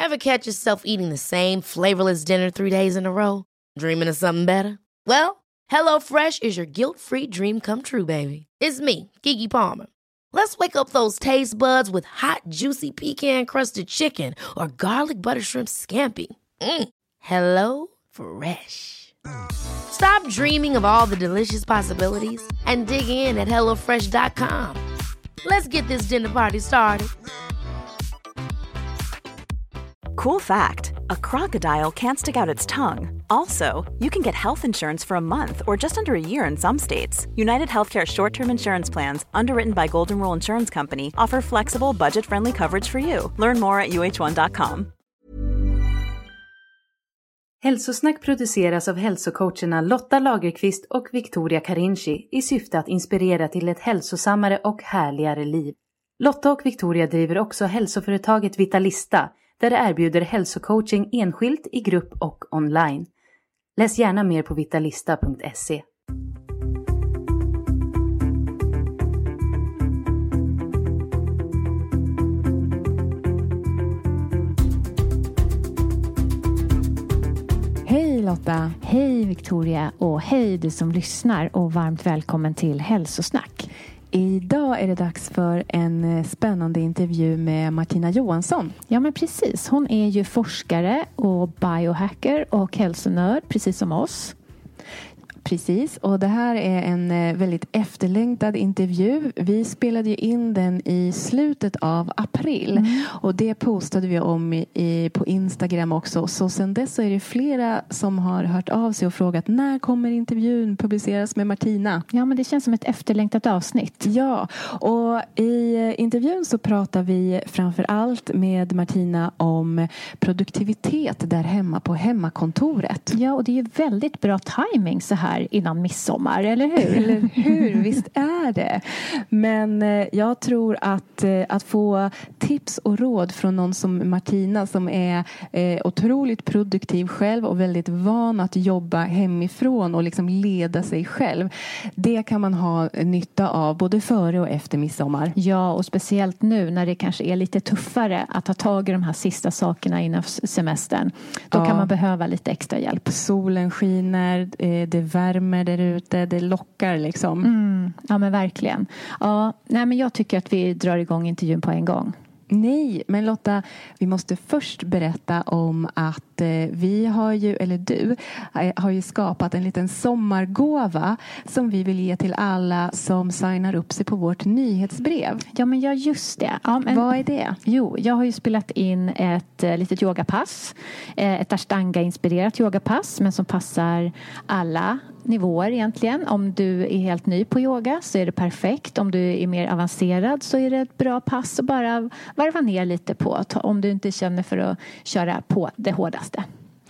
Ever catch yourself eating the same flavorless dinner 3 days in a row? Dreaming of something better? Well, HelloFresh is your guilt-free dream come true, baby. It's me, Keke Palmer. Let's wake up those taste buds with hot, juicy pecan-crusted chicken or garlic butter shrimp scampi. Hello Fresh. Stop dreaming of all the delicious possibilities and dig in at HelloFresh.com. Let's get this dinner party started. Cool fact, a crocodile can't stick out its tongue. Also, you can get health insurance for a month or just under a year in some states. United Healthcare short-term insurance plans, underwritten by Golden Rule Insurance Company, offer flexible, budget-friendly coverage for you. Learn more at uh1.com. Hälsosnack produceras av hälsocoacherna Lotta Lagerqvist och Victoria Carinci i syfte att inspirera till ett hälsosammare och härligare liv. Lotta och Victoria driver också hälsoföretaget Vitalista, där det erbjuder hälsocoaching enskilt, i grupp och online. Läs gärna mer på vitalista.se. Hej Lotta! Hej Victoria och hej du som lyssnar och varmt välkommen till Hälsosnack. Idag är det dags för en spännande intervju med Martina Johansson. Ja men precis, hon är ju forskare och biohacker och hälsonörd precis som oss. Precis, och det här är en väldigt efterlängtad intervju. Vi spelade ju in den i slutet av april och det postade vi om på Instagram också. Så sen dess så är det flera som har hört av sig och frågat när kommer intervjun publiceras med Martina? Ja, men det känns som ett efterlängtat avsnitt. Ja, och i intervjun så pratar vi framför allt med Martina om produktivitet där hemma på hemmakontoret. Ja, och det är ju väldigt bra timing så här innan midsommar, eller hur? Eller hur? Visst är det. Men jag tror att få tips och råd från någon som Martina som är otroligt produktiv själv och väldigt van att jobba hemifrån och liksom leda sig själv. Det kan man ha nytta av både före och efter midsommar. Ja, och speciellt nu när det kanske är lite tuffare att ta tag i de här sista sakerna innan semestern. Då kan man behöva lite extra hjälp. Solen skiner, det värmer där ute, det lockar liksom. Ja men verkligen. Ja, nej men jag tycker att vi drar igång intervjun på en gång. Nej, men Lotta, vi måste först berätta om att vi har ju, eller du har ju skapat en liten sommargåva som vi vill ge till alla som signar upp sig på vårt nyhetsbrev. Ja, men ja, just det. Ja, men, vad är det? Jo, jag har ju spelat in ett litet yogapass. Ett Ashtanga-inspirerat yogapass, men som passar alla nivåer egentligen. Om du är helt ny på yoga så är det perfekt. Om du är mer avancerad så är det ett bra pass att bara varva ner lite på. Om du inte känner för att köra på det hårdaste.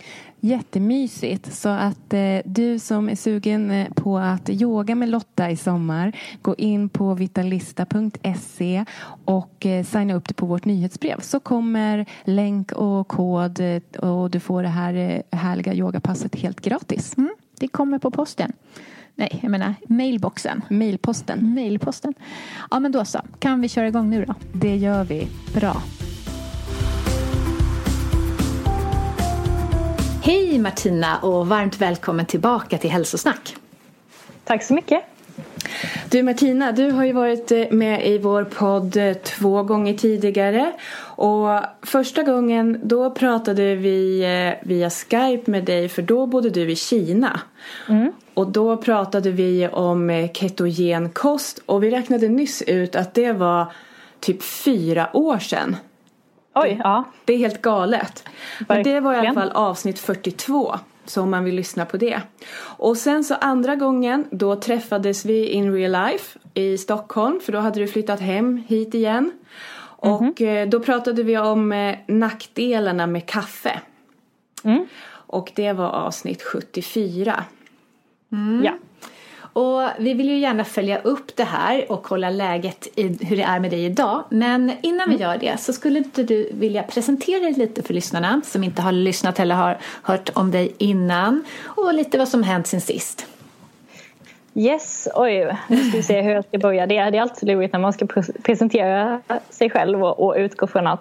Jättemysigt. Så att du som är sugen på att yoga med Lotta i sommar, gå in på vitalista.se och signa upp dig på vårt nyhetsbrev. Så kommer länk och kod och du får det här härliga yogapasset helt gratis. Det kommer på posten. Nej, jag menar mailboxen. Mailposten. Ja, men då så. Kan vi köra igång nu då? Det gör vi. Bra. Hej Martina och varmt välkommen tillbaka till Hälsosnack. Tack så mycket. Du Martina, du har ju varit med i vår podd 2 gånger tidigare. Och första gången då pratade vi via Skype med dig, för då bodde du i Kina. Och då pratade vi om ketogen kost och vi räknade nyss ut att det var typ 4 år sedan. Oj, ja. Det är helt galet. Men det var i alla fall avsnitt 42. Så om man vill lyssna på det. Och sen så andra gången då träffades vi in real life i Stockholm. För då hade du flyttat hem hit igen. Och då pratade vi om nackdelarna med kaffe. Och det var avsnitt 74. Ja. Och vi vill ju gärna följa upp det här och kolla läget i hur det är med dig idag. Men innan vi gör det så skulle inte du vilja presentera dig lite för lyssnarna som inte har lyssnat eller har hört om dig innan. Och lite vad som hänt sen sist. Yes, oj. Nu ska vi se hur jag ska börja. Det är alltid roligt när man ska presentera sig själv och utgå från att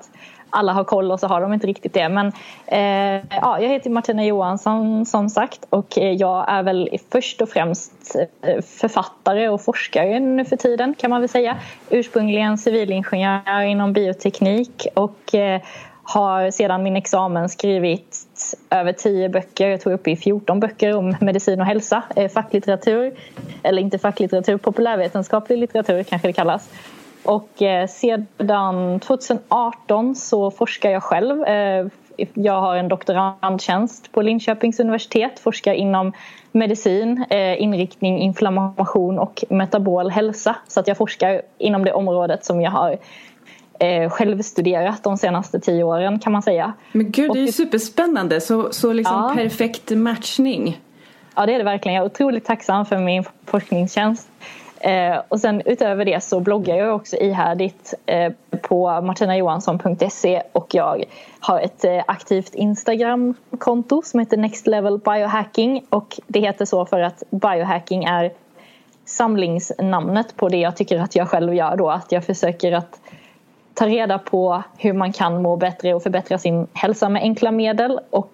alla har koll och så har de inte riktigt det. Men jag heter Martina Johansson som sagt, och jag är väl först och främst författare och forskare nu för tiden, kan man väl säga. Ursprungligen civilingenjör inom bioteknik och har sedan min examen skrivit över 10 böcker. Jag tog upp i 14 böcker om medicin och hälsa. Facklitteratur, eller inte facklitteratur, populärvetenskaplig litteratur kanske det kallas. Och sedan 2018 så forskar jag själv. Jag har en doktorandtjänst på Linköpings universitet. Forskar inom medicin, inriktning, inflammation och metabol hälsa. Så att jag forskar inom det området som jag har självstuderat de senaste 10 åren, kan man säga. Men gud, det är ju superspännande. Så liksom perfekt matchning. Ja, det är det verkligen. Jag är otroligt tacksam för min forskningstjänst. Och sen utöver det så bloggar jag också ihärdigt på martinajohansson.se, och jag har ett aktivt Instagram-konto som heter Next Level Biohacking, och det heter så för att biohacking är samlingsnamnet på det jag tycker att jag själv gör då, att jag försöker att ta reda på hur man kan må bättre och förbättra sin hälsa med enkla medel och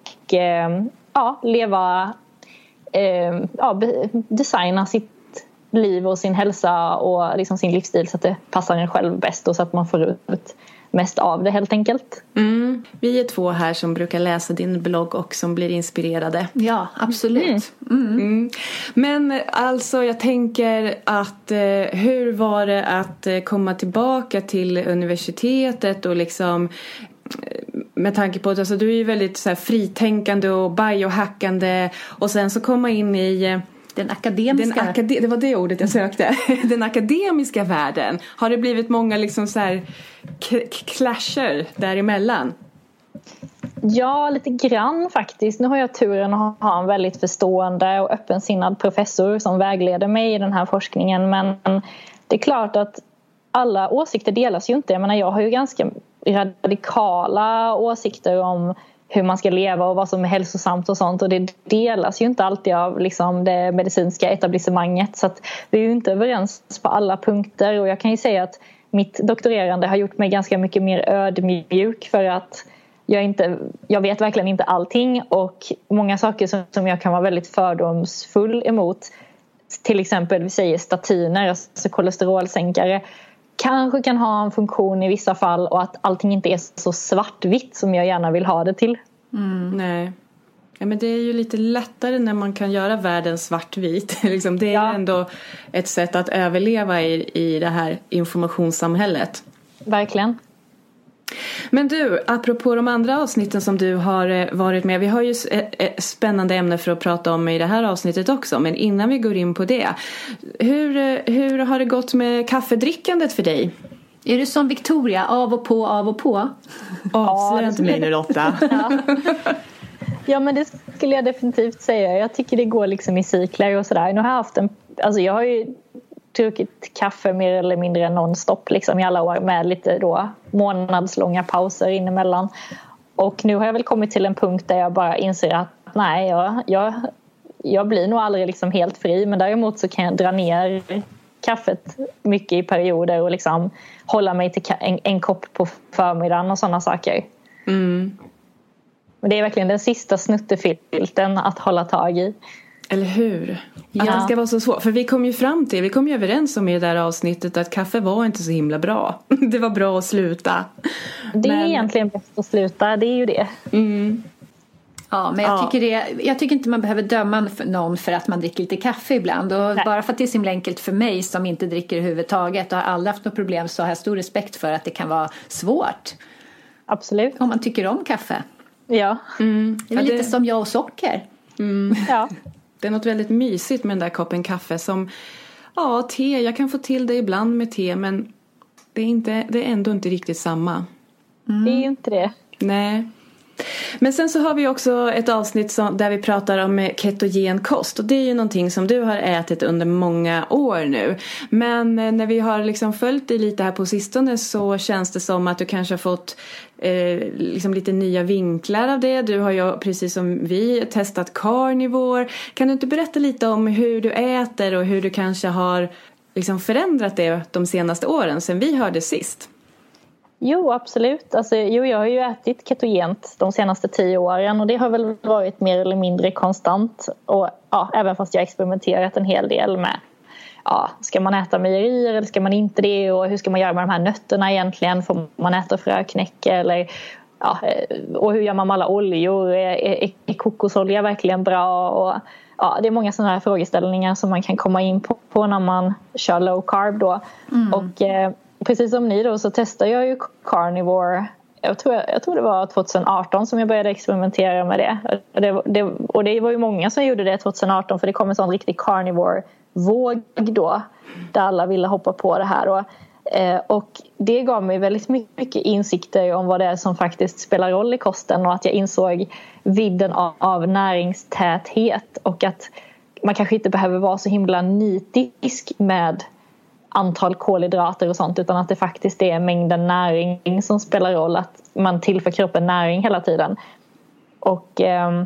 designa sitt liv och sin hälsa och liksom sin livsstil så att det passar en själv bäst och så att man får ut mest av det helt enkelt. Vi är 2 här som brukar läsa din blogg och som blir inspirerade. Ja, absolut. Men alltså jag tänker att hur var det att komma tillbaka till universitetet och liksom med tanke på att alltså, du är ju väldigt så här, fritänkande och biohackande och sen så komma in i den akademiska... det var det ordet jag sökte. Den akademiska världen. Har det blivit många liksom så här clasher däremellan? Ja, lite grann faktiskt. Nu har jag turen att ha en väldigt förstående och öppensinnad professor som vägleder mig i den här forskningen. Men det är klart att alla åsikter delas ju inte. Jag menar, jag har ju ganska radikala åsikter om hur man ska leva och vad som är hälsosamt och sånt. Och det delas ju inte alltid av liksom det medicinska etablissemanget. Så att vi är ju inte överens på alla punkter. Och jag kan ju säga att mitt doktorerande har gjort mig ganska mycket mer ödmjuk. För att jag vet verkligen inte allting. Och många saker som jag kan vara väldigt fördomsfull emot. Till exempel vi säger statiner, alltså kolesterolsänkare. Kanske kan ha en funktion i vissa fall och att allting inte är så svartvitt som jag gärna vill ha det till. Nej. Ja, men det är ju lite lättare när man kan göra världen svartvit. liksom, det är ändå ett sätt att överleva i det här informationssamhället. Verkligen. Men du, apropå de andra avsnitten som du har varit med. Vi har ju ett spännande ämne för att prata om i det här avsnittet också. Men innan vi går in på det. Hur har det gått med kaffedrickandet för dig? Är du som Victoria? Av och på, av och på? Avslöja inte mig nu, Lotta. Ja, men det skulle jag definitivt säga. Jag tycker det går liksom i cykler och sådär. Nu har jag har ju druckit kaffe mer eller mindre nonstop liksom i alla år med lite då månadslånga pauser inemellan. Och nu har jag väl kommit till en punkt där jag bara inser att nej, jag blir nog aldrig liksom helt fri, men däremot så kan jag dra ner kaffet mycket i perioder och liksom hålla mig till en kopp på förmiddagen och sådana saker. Men det är verkligen den sista snuttefilten att hålla tag i. Eller hur? Att det ska vara så svårt. För vi kom ju överens om i det där avsnittet att kaffe var inte så himla bra. Det var bra att sluta. Det är egentligen bäst att sluta, det är ju det. Ja, men jag tycker inte man behöver döma någon för att man dricker lite kaffe ibland. Och bara för att det är så himla enkelt för mig som inte dricker överhuvudtaget och har aldrig haft något problem, så har jag stor respekt för att det kan vara svårt. Absolut. Om man tycker om kaffe. Ja. Det är lite som jag och socker. Ja. Det är något väldigt mysigt med den där koppen kaffe som, te, jag kan få till det ibland med te, men det är ändå inte riktigt samma. Det är ju inte det. Nej. Men sen så har vi också ett avsnitt där vi pratar om ketogen kost. Och det är ju någonting som du har ätit under många år nu. Men när vi har liksom följt dig lite här på sistone så känns det som att du kanske har fått liksom lite nya vinklar av det. Du har ju precis som vi testat carnivore. Kan du inte berätta lite om hur du äter och hur du kanske har liksom förändrat det de senaste åren sedan vi hörde sist? Jo, absolut. Alltså, jag har ju ätit ketogent de senaste 10 åren och det har väl varit mer eller mindre konstant. Och även fast jag har experimenterat en hel del med ska man äta mejerier eller ska man inte det, och hur ska man göra med de här nötterna egentligen, får man äta fröknäcke eller och hur gör man med alla oljor, är kokosolja verkligen bra, och det är många sådana här frågeställningar som man kan komma in på när man kör low carb då. Och precis som ni då så testar jag ju carnivore. Jag tror det var 2018 som jag började experimentera med det. Och det var ju många som gjorde det 2018, för det kom en sån riktig carnivore-våg då. Där alla ville hoppa på det här. Och det gav mig väldigt mycket insikter om vad det är som faktiskt spelar roll i kosten. Och att jag insåg vidden av näringstäthet. Och att man kanske inte behöver vara så himla nitisk med antal kolhydrater och sånt, utan att det faktiskt är mängden näring som spelar roll, att man tillför kroppen näring hela tiden. Och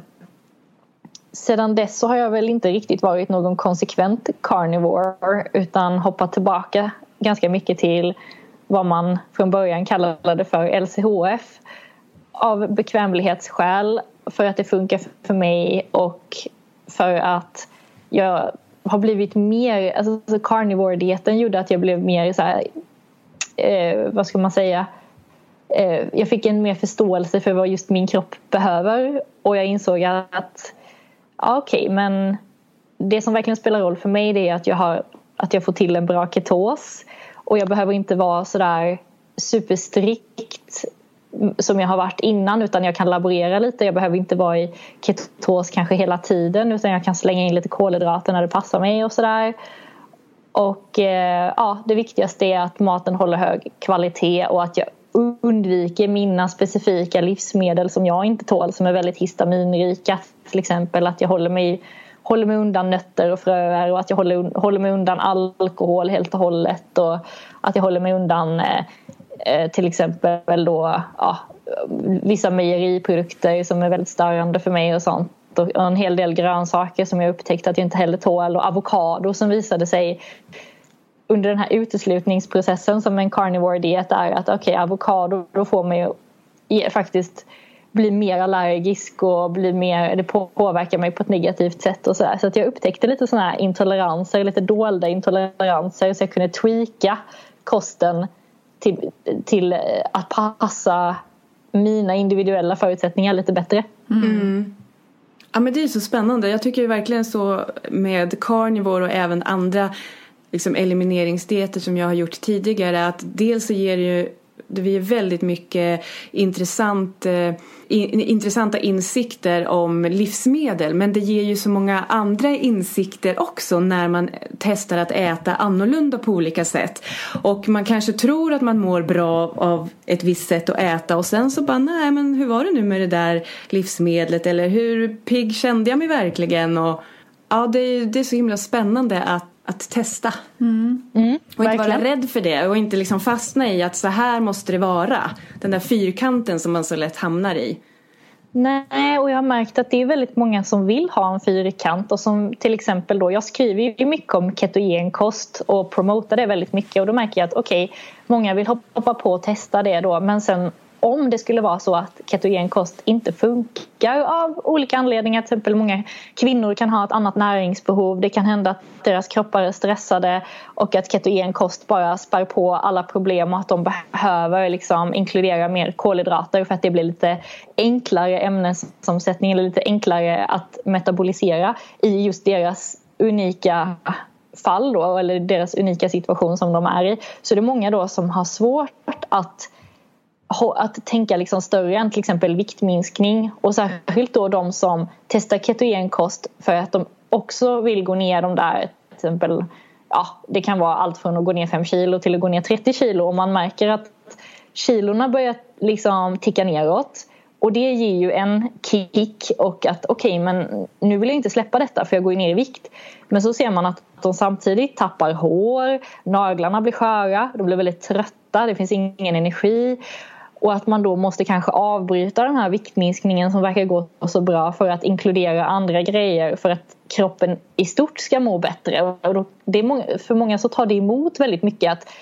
sedan dess så har jag väl inte riktigt varit någon konsekvent carnivore, utan hoppat tillbaka ganska mycket till vad man från början kallade för LCHF av bekvämlighetsskäl, för att det funkar för mig och för att jag har blivit mer, alltså carnivore-dieten gjorde att jag blev mer så här, vad ska man säga, jag fick en mer förståelse för vad just min kropp behöver, och jag insåg att okej, men det som verkligen spelar roll för mig, det är att jag får till en bra ketos, och jag behöver inte vara så där superstrikt som jag har varit innan, utan jag kan laborera lite. Jag behöver inte vara i ketos kanske hela tiden, utan jag kan slänga in lite kolhydrater när det passar mig och sådär. Och det viktigaste är att maten håller hög kvalitet och att jag undviker mina specifika livsmedel som jag inte tål, som är väldigt histaminrika. Till exempel att jag håller mig undan nötter och fröer, och att jag håller mig undan alkohol helt och hållet, och att jag håller mig undan till exempel då, vissa mejeriprodukter som är väldigt störande för mig och sånt, och en hel del grönsaker som jag upptäckte att jag inte heller tål, och avokado som visade sig under den här uteslutningsprocessen som en carnivore-diet är, att avokado då får mig faktiskt bli mer allergisk och det påverkar mig på ett negativt sätt och sådär. Så att jag upptäckte lite sådana här intoleranser, lite dolda intoleranser, så jag kunde tweaka kosten till att passa mina individuella förutsättningar lite bättre. Ja, men det är så spännande. Jag tycker verkligen så med carnivore och även andra liksom elimineringsdieter som jag har gjort tidigare, att dels så ger det ju väldigt mycket intressanta insikter om livsmedel, men det ger ju så många andra insikter också när man testar att äta annorlunda på olika sätt. Och man kanske tror att man mår bra av ett visst sätt att äta, och sen så bara, nej men hur var det nu med det där livsmedlet, eller hur pigg kände jag mig verkligen? Och det är så himla spännande att testa. Och inte vara rädd för det, och inte liksom fastna i att så här måste det vara, den där fyrkanten som man så lätt hamnar i. Nej, och jag har märkt att det är väldigt många som vill ha en fyrkant, och som till exempel då, jag skriver ju mycket om ketogenkost och promotar det väldigt mycket, och då märker jag att många vill hoppa på och testa det då, men sen om det skulle vara så att ketogenkost inte funkar av olika anledningar, till exempel många kvinnor kan ha ett annat näringsbehov, det kan hända att deras kroppar är stressade och att ketogenkost bara spär på alla problem, och att de behöver liksom inkludera mer kolhydrater för att det blir lite enklare ämnesomsättning eller lite enklare att metabolisera i just deras unika fall då, eller deras unika situation som de är i. Så det är många då som har svårt att tänka liksom större än till exempel viktminskning, och särskilt då de som testar ketogenkost för att de också vill gå ner de där, till exempel det kan vara allt från att gå ner 5 kilo till att gå ner 30 kilo, och man märker att kilorna börjar liksom ticka neråt, och det ger ju en kick, och att men nu vill jag inte släppa detta för jag går ner i vikt. Men så ser man att de samtidigt tappar hår, naglarna blir sköra, de blir väldigt trötta, det finns ingen energi. Och att man då måste kanske avbryta den här viktminskningen som verkar gå så bra för att inkludera andra grejer för att kroppen i stort ska må bättre. Och då, för många så tar det emot väldigt mycket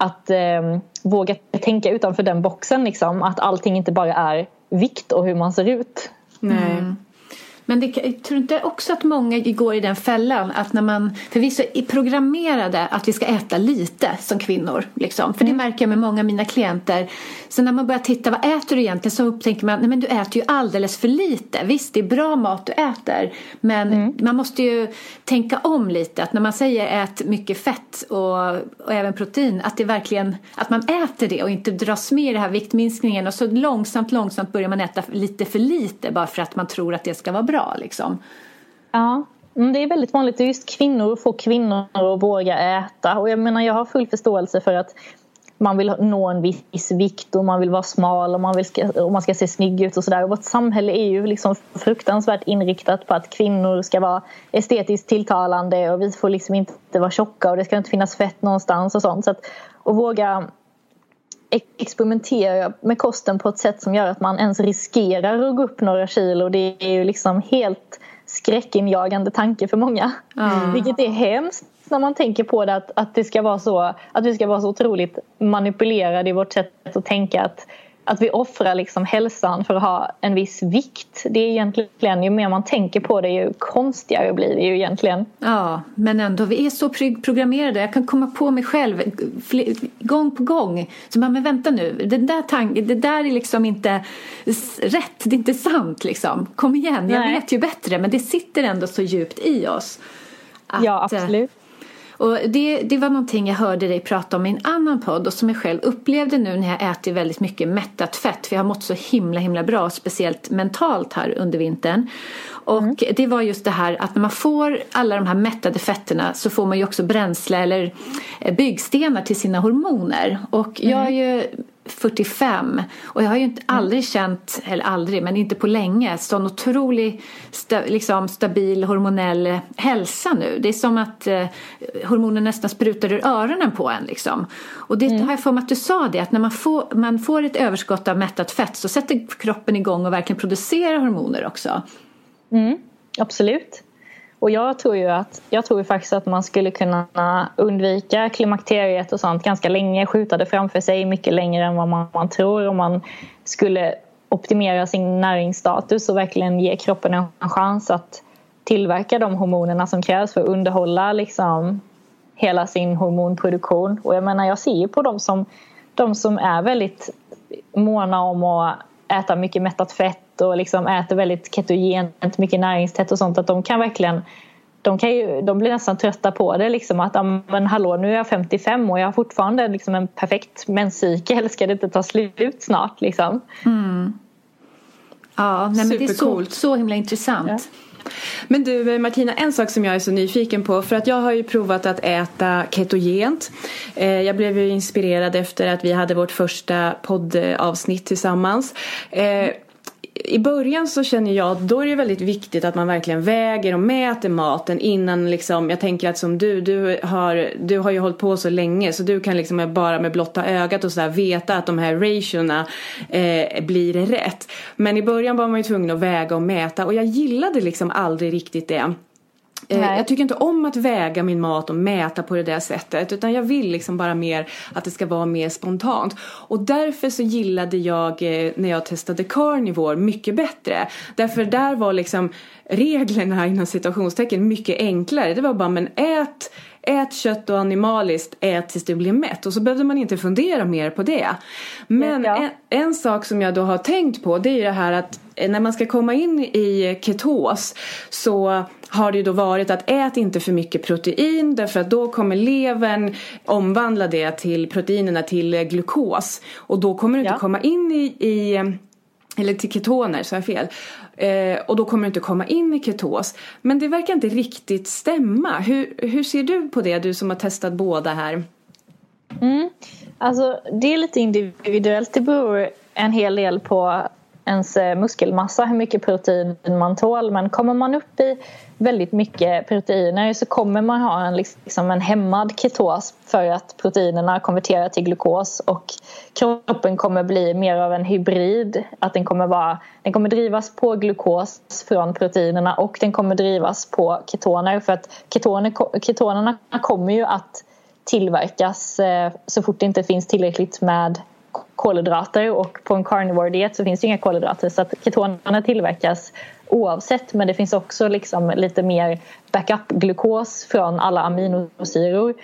att våga tänka utanför den boxen liksom, att allting inte bara är vikt och hur man ser ut. Nej. Men jag tror inte också att många går i den fällan att när man, för vi är så programmerade att vi ska äta lite som kvinnor liksom. För det märker jag med många av mina klienter. Så när man börjar titta, vad äter du egentligen, så upptänker man, nej men du äter ju alldeles för lite. Visst, det är bra mat du äter, men man måste ju tänka om lite, att när man säger ät mycket fett och även protein, att det verkligen, att man äter det och inte dras med i det här viktminskningen, och så långsamt börjar man äta lite för lite bara för att man tror att det ska vara bra liksom. Ja, det är väldigt vanligt att just kvinnor får kvinnor att våga äta, och jag menar, jag har full förståelse för att man vill nå en viss vikt och man vill vara smal och man ska se snygg ut och sådär. Och vårt samhälle är ju liksom fruktansvärt inriktat på att kvinnor ska vara estetiskt tilltalande och vi får liksom inte vara tjocka och det ska inte finnas fett någonstans och sånt. Så att våga experimentera med kosten på ett sätt som gör att man ens riskerar att gå upp några kilo, det är ju liksom helt skräckinjagande tanke för många. Vilket är hemskt när man tänker på det, att det ska vara så, att vi ska vara så otroligt manipulerade i vårt sätt att tänka, att vi offrar liksom hälsan för att ha en viss vikt. Det är egentligen, ju mer man tänker på det, ju konstigare blir det ju egentligen. Ja, men ändå, vi är så programmerade. Jag kan komma på mig själv gång på gång. Så man, men vänta nu, det där är liksom inte rätt, det är inte sant liksom. Kom igen, jag vet ju bättre, men det sitter ändå så djupt i oss. Ja, absolut. Och det var någonting jag hörde dig prata om i en annan podd, och som jag själv upplevde nu när jag äter väldigt mycket mättat fett, för jag har mått så himla bra, speciellt mentalt här under vintern. Och det var just det här att när man får alla de här mättade fetterna så får man ju också bränsle eller byggstenar till sina hormoner. Och jag är ju 45 och jag har ju inte aldrig känt, eller aldrig, men inte på länge, sån otrolig liksom stabil hormonell hälsa nu. Det är som att hormonen nästan sprutar ur öronen på en liksom. Och det har jag för mig att du sa det, att när man får ett överskott av mättat fett så sätter kroppen igång och verkligen producerar hormoner också. Absolut. Och jag tror ju faktiskt att man skulle kunna undvika klimakteriet och sånt ganska länge, skjuta det framför sig mycket längre än vad man tror, om man skulle optimera sin näringsstatus och verkligen ge kroppen en chans att tillverka de hormonerna som krävs för att underhålla liksom hela sin hormonproduktion. Och jag menar, jag ser ju på de som är väldigt måna om att äta mycket mättat fett och liksom äter väldigt ketogent, mycket näringstätt och sånt, att de kan verkligen, de blir nästan trötta på det liksom, att men hallå, nu är jag 55 och jag har fortfarande liksom en perfekt menscykel, ska det inte ta slut snart liksom. Ja, nej, men det är så himla intressant. Ja. Men du Martina, en sak som jag är så nyfiken på, för att jag har ju provat att äta ketogent. Jag blev ju inspirerad efter att vi hade vårt första poddavsnitt tillsammans. I början så känner jag, då är det väldigt viktigt att man verkligen väger och mäter maten innan liksom, jag tänker att som du har ju hållit på så länge, så du kan liksom bara med blotta ögat och så där veta att de här ratiorna blir rätt. Men i början var man ju tvungen att väga och mäta, och jag gillade liksom aldrig riktigt det. Jag tycker inte om att väga min mat och mäta på det där sättet, utan jag vill liksom bara mer att det ska vara mer spontant. Och därför så gillade jag när jag testade Carnivore mycket bättre. Därför där var liksom reglerna inom situationstecken mycket enklare. Det var bara, men ät kött och animaliskt, ät tills du blir mätt. Och så behövde man inte fundera mer på det. Men en sak som jag då har tänkt på, det är ju det här att när man ska komma in i ketos så har det ju då varit att ät inte för mycket protein, därför att då kommer levern omvandla det till proteinerna till glukos. Och då kommer du inte komma in eller till ketoner, så är fel. Och då kommer du inte komma in i ketos. Men det verkar inte riktigt stämma. Hur ser du på det, du som har testat båda här? Alltså det är lite individuellt. Det beror en hel del på ens muskelmassa, hur mycket protein man tål. Men kommer man upp i väldigt mycket proteiner så kommer man ha en hämmad ketos, för att proteinerna konverterar till glukos och kroppen kommer bli mer av en hybrid. Att den kommer drivas på glukos från proteinerna och den kommer drivas på ketoner, för att ketonerna kommer ju att tillverkas så fort det inte finns tillräckligt med kolhydrater, och på en carnivore diet så finns det inga kolhydrater, så att ketonerna tillverkas oavsett, men det finns också liksom lite mer backup-glukos från alla aminosyror.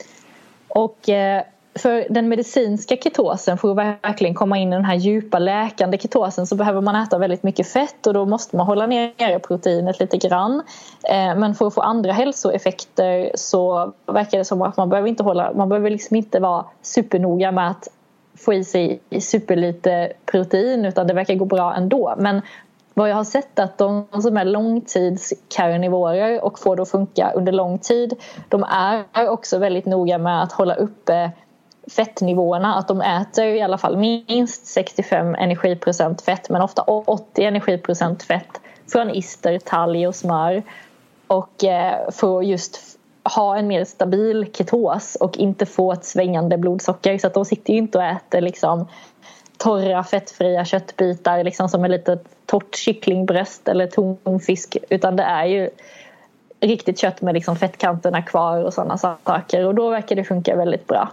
Och för den medicinska ketosen, för att verkligen komma in i den här djupa läkande ketosen, så behöver man äta väldigt mycket fett, och då måste man hålla ner proteinet lite grann. Men för att få andra hälsoeffekter så verkar det som att man behöver liksom inte vara supernoga med att få i sig superlite protein, utan det verkar gå bra ändå. Men vad jag har sett är att de som är långtidskarnivorer och får det att funka under lång tid, de är också väldigt noga med att hålla uppe fettnivåerna, att de äter i alla fall minst 65 energiprocent fett, men ofta 80 energiprocent fett från ister, talg och smör, och för att just ha en mer stabil ketos och inte få ett svängande blodsocker, så att de sitter ju inte och äter liksom torra fettfria köttbitar liksom som ett litet torrt kycklingbröst eller tonfisk, utan det är ju riktigt kött med liksom fettkanterna kvar och sådana saker, och då verkar det funka väldigt bra.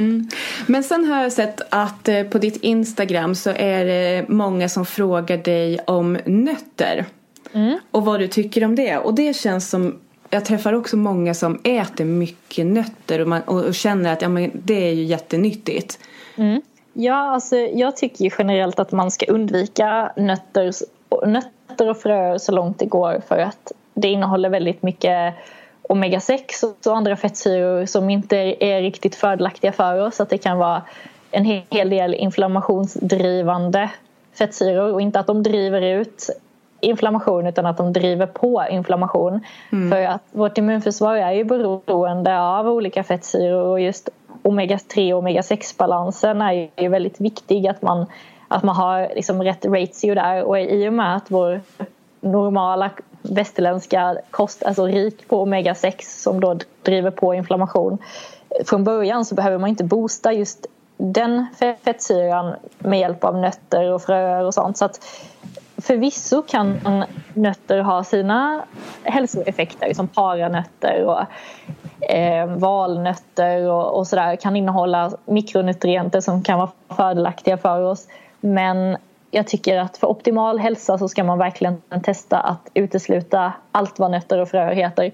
Men sen har jag sett att på ditt Instagram så är det många som frågar dig om nötter och vad du tycker om det, och det känns som, jag träffar också många som äter mycket nötter och känner att men det är ju jättenyttigt. Ja, alltså jag tycker ju generellt att man ska undvika nötter och fröer så långt det går, för att det innehåller väldigt mycket omega-6 och andra fettsyror som inte är riktigt fördelaktiga för oss, så att det kan vara en hel del inflammationsdrivande fettsyror, och inte att de driver ut inflammation utan att de driver på inflammation. För att vårt immunförsvar är ju beroende av olika fettsyror, och just omega-3 och omega-6-balansen är ju väldigt viktig, att man har liksom rätt ratio där, och i och med att vår normala västerländska kost är så rik på omega-6 som då driver på inflammation från början, så behöver man inte boosta just den fettsyran med hjälp av nötter och fröer och sånt. Så att förvisso kan nötter ha sina hälsoeffekter, som paranötter och valnötter och sådär kan innehålla mikronutrienter som kan vara fördelaktiga för oss. Men jag tycker att för optimal hälsa så ska man verkligen testa att utesluta allt vad nötter och fröer heter.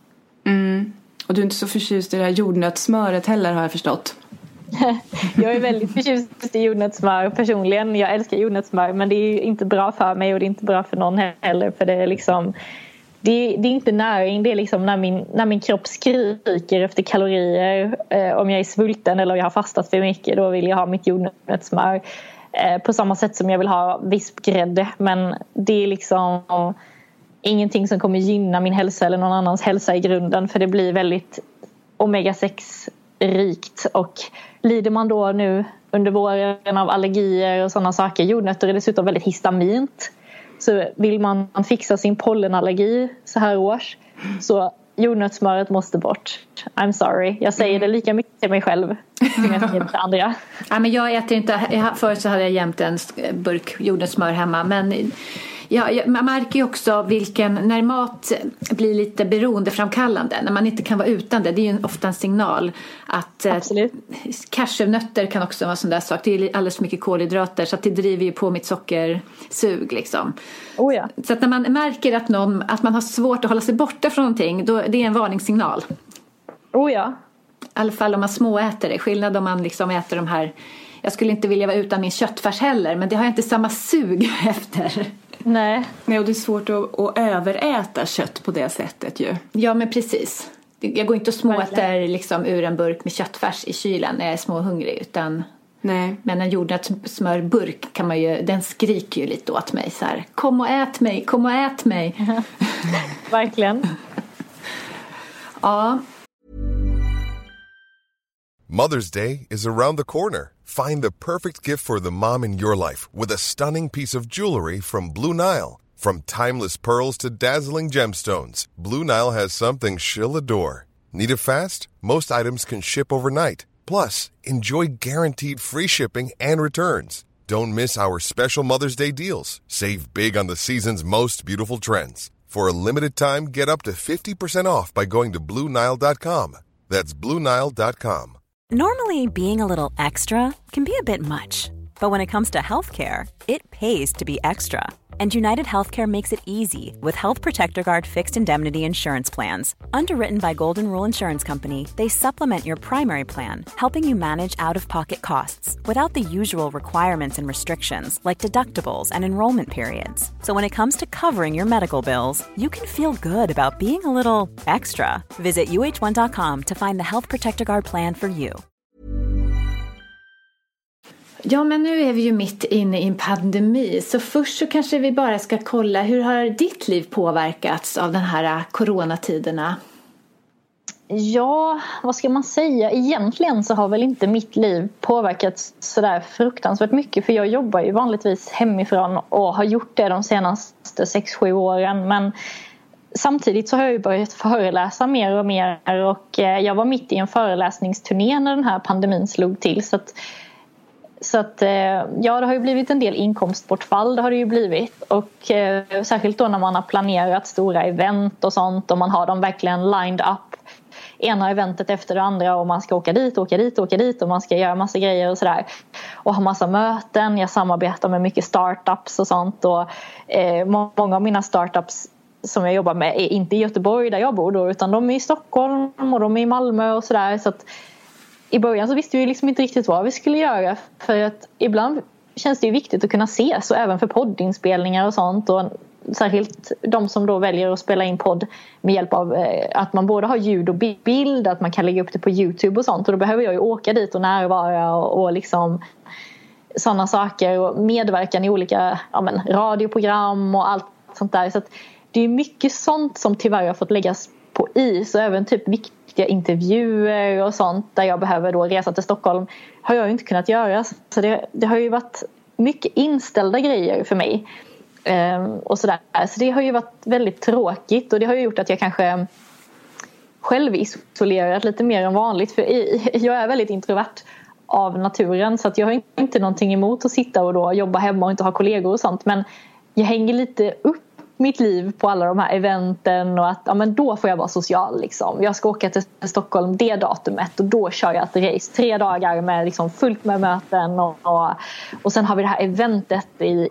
Och du är inte så förtjust i det här jordnötssmöret heller, har jag förstått. Jag är väldigt förtjust i jordnötssmör personligen. Jag älskar jordnötssmör, men det är inte bra för mig och det är inte bra för någon heller, för det är liksom det är inte näring, det är liksom när min kropp skriker efter kalorier, om jag är svulten eller om jag har fastat för mycket, då vill jag ha mitt jordnötssmör. På samma sätt som jag vill ha vispgrädde, men det är liksom ingenting som kommer gynna min hälsa eller någon annans hälsa i grunden, för det blir väldigt omega-6 rikt, och lider man då nu under våren av allergier och sådana saker, jordnötter är dessutom väldigt histamint, så vill man fixa sin pollenallergi så här års, så jordnötssmöret måste bort. I'm sorry. Jag säger det lika mycket till mig själv som jag säger till andra. Ja, men jag äter inte. Förut så hade jag jämt en burk jordnötssmör hemma, men man märker ju också när mat blir lite beroendeframkallande, när man inte kan vara utan det. Det är ju ofta en signal att cashewnötter kan också vara en sån där sak. Det är alldeles för mycket kolhydrater, så att det driver ju på mitt sockersug liksom. Oh ja. Så att när man märker att man har svårt att hålla sig borta från någonting, då det är en varningssignal. Oh ja. I alla fall om man småäter det. Skillnad om man liksom äter de här. Jag skulle inte vilja vara utan min köttfärs heller, men det har jag inte samma sug efter. Nej, och det är svårt att överäta kött på det sättet ju. Ja, men precis. Jag går inte och småäter liksom ur en burk med köttfärs i kylen när jag är småhungrig, utan nej. Men en jordnötssmörburk kan man ju, den skriker ju lite åt mig så här: kom och ät mig, kom och ät mig. Verkligen. Ja. Mother's Day is around the corner. Find the perfect gift for the mom in your life with a stunning piece of jewelry from Blue Nile. From timeless pearls to dazzling gemstones, Blue Nile has something she'll adore. Need it fast? Most items can ship overnight. Plus, enjoy guaranteed free shipping and returns. Don't miss our special Mother's Day deals. Save big on the season's most beautiful trends. For a limited time, get up to 50% off by going to BlueNile.com. That's BlueNile.com. Normally, being a little extra can be a bit much. But when it comes to healthcare, it pays to be extra. And United Healthcare makes it easy with Health Protector Guard fixed indemnity insurance plans. Underwritten by Golden Rule Insurance Company, they supplement your primary plan, helping you manage out-of-pocket costs without the usual requirements and restrictions like deductibles and enrollment periods. So when it comes to covering your medical bills, you can feel good about being a little extra. Visit uh1.com to find the Health Protector Guard plan for you. Ja, men nu är vi ju mitt inne i en pandemi. Så först så kanske vi bara ska kolla, hur har ditt liv påverkats av den här coronatiderna? Ja, vad ska man säga? Egentligen så har väl inte mitt liv påverkats sådär fruktansvärt mycket. För jag jobbar ju vanligtvis hemifrån och har gjort det de senaste 6-7 åren. Men samtidigt så har jag ju börjat föreläsa mer och mer. Och jag var mitt i en föreläsningsturné när den här pandemin slog till. Så att ja, det har ju blivit en del inkomstbortfall, det har det ju blivit. Och särskilt då när man har planerat stora event och sånt och man har dem verkligen lined up. Ena eventet efter det andra och man ska åka dit och man ska göra massa grejer och sådär. Och ha massa möten, jag samarbetar med mycket startups och sånt. Och många av mina startups som jag jobbar med är inte i Göteborg där jag bor då, utan de är i Stockholm och de är i Malmö och sådär. Så att i början så visste vi liksom inte riktigt vad vi skulle göra. För att ibland känns det ju viktigt att kunna ses. Och även för poddinspelningar och sånt. Och särskilt de som då väljer att spela in podd med hjälp av att man både har ljud och bild. Att man kan lägga upp det på YouTube och sånt. Och då behöver jag ju åka dit och närvara och liksom sådana saker. Och medverkan i olika radioprogram och allt sånt där. Så att det är mycket sånt som tyvärr har fått läggas på is. Och även typ viktiga intervjuer och sånt där jag behöver då resa till Stockholm har jag ju inte kunnat göra. Så det har ju varit mycket inställda grejer för mig. Och sådär. Så det har ju varit väldigt tråkigt. Och det har ju gjort att jag kanske själv isolerat lite mer än vanligt. För jag är väldigt introvert av naturen. Så att jag har inte någonting emot att sitta och då jobba hemma och inte ha kollegor och sånt. Men jag hänger lite upp mitt liv på alla de här eventen och att men då får jag vara social liksom. Jag ska åka till Stockholm det datumet och då kör jag ett race 3 dagar med liksom fullt med möten och sen har vi det här eventet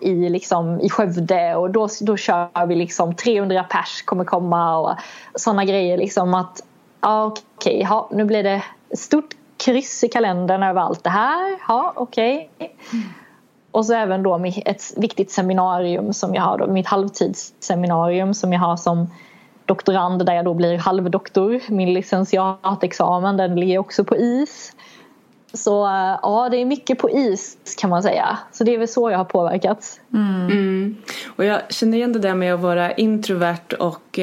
i Skövde och då kör vi liksom 300 pers kommer komma och såna grejer liksom att okej, nu blir det stort kryss i kalendern över allt det här. Okej. Och så även då ett viktigt seminarium som jag har då, mitt halvtidsseminarium som jag har som doktorand där jag då blir halvdoktor. Min licentiatexamen, den ligger också på is. Så ja, det är mycket på is kan man säga. Så det är väl så jag har påverkats. Och jag känner igen det där med att vara introvert och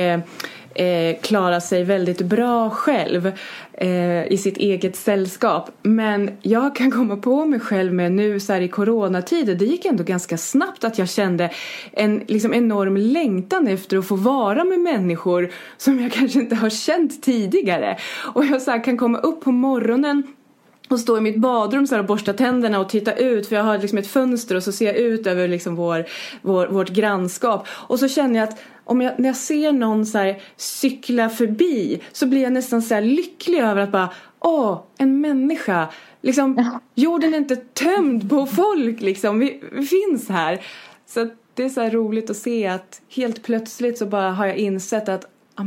klara sig väldigt bra själv i sitt eget sällskap. Men jag kan komma på mig själv med nu så här i coronatider. Det gick ändå ganska snabbt att jag kände en liksom enorm längtan efter att få vara med människor som jag kanske inte har känt tidigare. Och jag så här kan komma upp på morgonen och stå i mitt badrum så här och borsta tänderna och titta ut. För jag har liksom ett fönster och så ser jag ut över liksom vårt grannskap. Och så känner jag att när jag ser någon så här cykla förbi så blir jag nästan så här lycklig över att bara, en människa. Liksom, jorden är inte tömd på folk liksom. Vi finns här. Så det är så här roligt att se att helt plötsligt så bara har jag insett att